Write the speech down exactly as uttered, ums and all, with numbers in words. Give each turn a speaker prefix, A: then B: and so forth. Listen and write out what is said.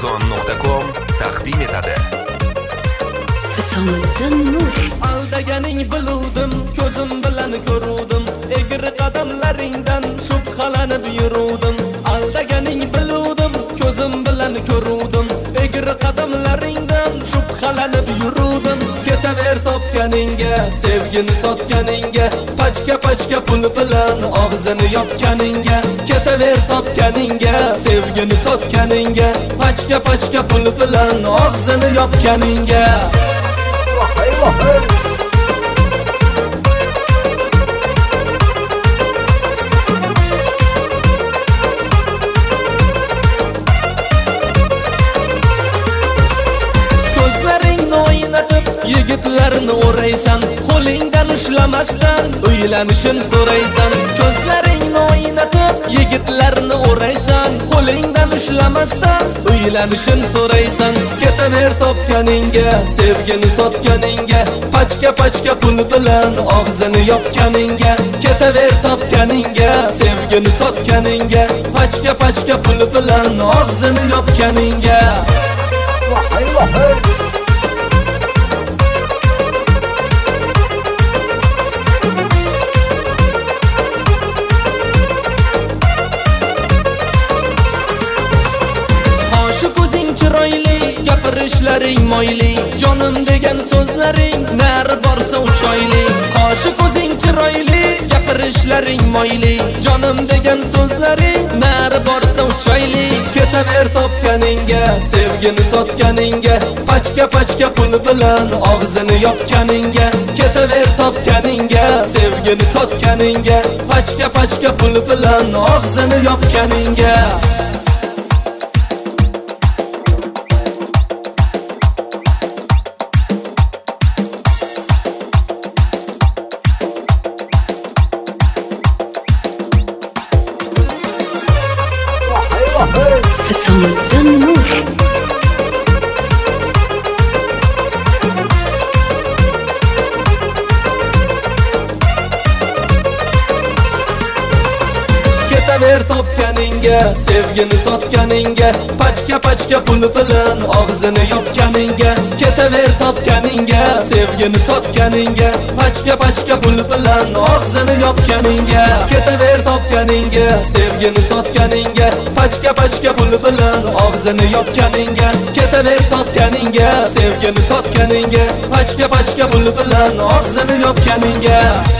A: arzon nuqta com taqdim etadi.
B: Isomiddin Nur.
C: Aldaganing biluvdim, ko'zim bilan ko'ruvdim, egri qadamlaringdan shubhalanib yuruvdim. Aldaganing biluvdim, ko'zim bilan ko'ruvdim, egri qadamlaringdan shubhalanib yuruvdim. Ketaver topganingga, sevgini sotganingga, pachka pachka pul bilan og'zini yopganingga. Ketaver topganingga, sevgini sotganingga, pachka pachka pul bilan og'zini yopganingga. Ko'zlaringni o'ynatib yigitlarni o'raysan, qo'lingdan ushlamasdan uylanishini so'raysan. Ko'zlaringni o'ynatib yigitlarni o'raysan, qo'lingdan ushlamasdan uylanishini so'raysan. Ketaver topganingga, sevgini sotganingga, pachka pachka pul bilan og'zini yopganingga. Ketaver topganingga, sevgini sotganingga, pachka pachka pul bilan og'zini yopganingga. Vohay vohay. Chiroyli gapirishlaring moyli, jonim degan so'zlaring nari borsa uchoyli. Qoshi ko'zing chiroyli gapirishlaring moyli, jonim degan so'zlaring nari borsa uchoyli. Ketaver topganingga, sevgini sotganingga, pachka pachka pul bilan og'zini yopganingga. Ketaver topganingga, sevgini sotganingga, pachka pachka pul bilan og'zini yopganingga.
B: Isomiddin Nur.
C: Ketaver topganingga, sevgini sotganingga, pachka pachka pul bilan og'zini yopganingga. Ketaver topganingga, sevgini sotganingga, pachka pachka pul bilan og'zini yopganingga. Ketaver topganingga, sevgini sotganingga, pachka pachka pul bilan og'zini yopganingga. Ketaver topganingga, sevgini sotganingga, pachka pachka pul bilan og'zini yopganingga.